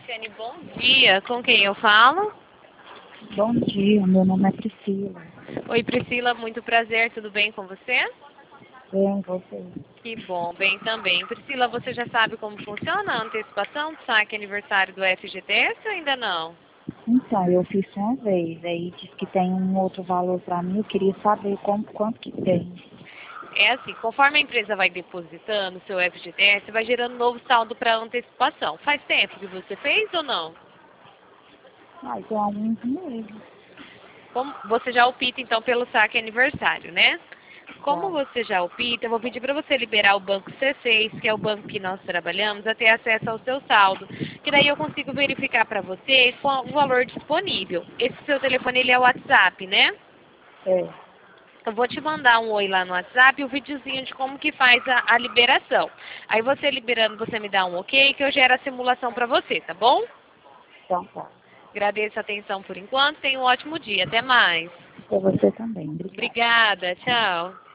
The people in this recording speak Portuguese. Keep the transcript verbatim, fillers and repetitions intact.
Cristiane, bom dia. Com quem eu falo? Bom dia, meu nome é Priscila. Oi, Priscila, muito prazer. Tudo bem com você? Bem, você? Que bom, bem também. Priscila, você já sabe como funciona a antecipação do saque aniversário do F G T S ou ainda não? Então, eu fiz uma vez, aí diz que tem um outro valor para mim, eu queria saber como, quanto que tem. É assim, conforme a empresa vai depositando o seu F G T S, vai gerando novo saldo para antecipação. Faz tempo que você fez ou não? Ah, então há uns meses. Como você já opta então pelo saque aniversário, né? Como Já. você já opta, eu vou pedir para você liberar o banco C seis, que é o banco que nós trabalhamos, a ter acesso ao seu saldo. Que daí eu consigo verificar para você qual o valor disponível. Esse seu telefone ele é o WhatsApp, né? É, Eu vou te mandar um oi lá no WhatsApp e um videozinho de como que faz a, a liberação. Aí você liberando, você me dá um ok que eu gero a simulação para você, tá bom? então tá. Agradeço a atenção por enquanto. Tenha um ótimo dia. Até mais. Para você também, obrigada. Obrigada. Tchau.